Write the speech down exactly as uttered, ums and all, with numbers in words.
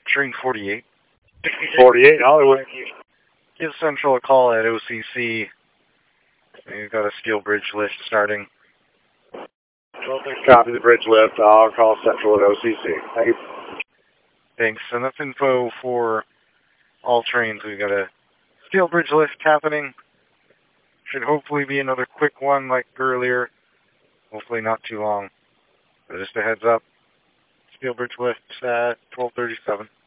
Train forty-eight. forty-eight, Hollywood. Give Central a call at O C C. We've got a steel bridge lift starting. Copy the bridge lift. I'll call Central at O C C. Thank you. Thanks. And that's info for all trains. We've got a steel bridge lift happening. Should hopefully be another quick one like earlier. Hopefully not too long. But just a heads up. Steel bridge lift at twelve thirty-seven.